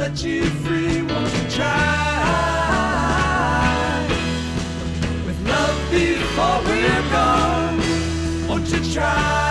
set you free. Won't you try? With love before we're gone, won't you try?